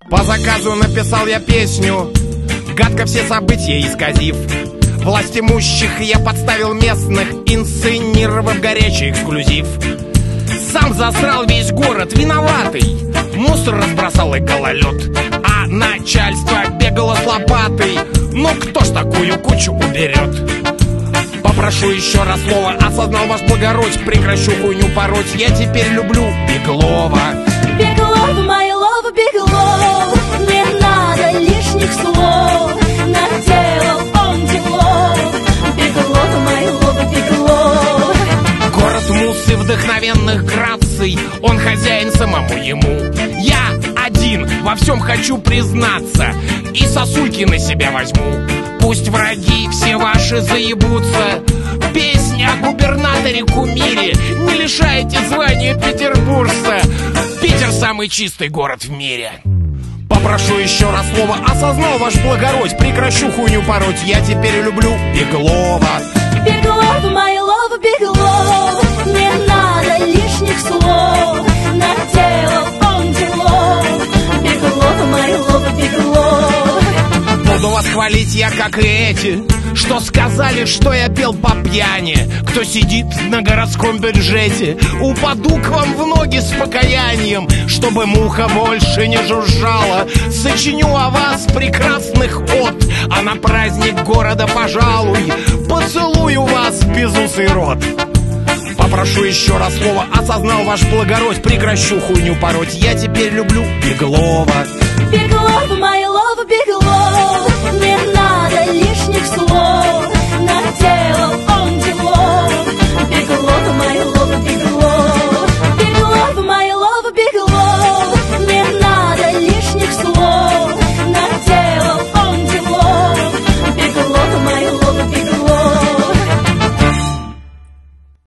По заказу написал я песню, гадко все события исказив. Власть имущих я подставил местных, инсценировав горячий эксклюзив. Сам засрал весь город, виноватый. Мусор разбросал и гололед, а начальство бегало с лопатой. Ну кто ж такую кучу уберет? Попрошу еще раз слово, осознал ваш благородь. Прекращу хуйню пороть, я теперь люблю Беглова. Беглов, my love, Беглов, не надо лишних слов, наделал он делов. Беглов, my love, Беглов. Город мусс и вдохновенных граций, он хозяин самому ему. Я один во всем хочу признаться и сосульки на себя возьму. Пусть враги все ваши заебутся. Песня о губернаторе-кумире, не лишайте звания петербуржца. Питер самый чистый город в мире. Попрошу еще раз слово, осознал ваш благородь. Прекращу хуйню пороть, я теперь люблю Беглова. Беглов, my love, Беглов, не надо лишних слов, наделал он делов. Беглов, my love, Беглов. Буду вас хвалить я, как и эти, что сказали, что я пел по пьяни. Кто сидит на городском бюджете, упаду к вам в ноги с покаянием, чтобы муха больше не жужжала. Сочиню о вас прекрасных от, а на праздник города, пожалуй, поцелую вас в безусый рот. Попрошу еще раз слово, осознал ваш благородь. Прекращу хуйню пороть, я теперь люблю Беглова.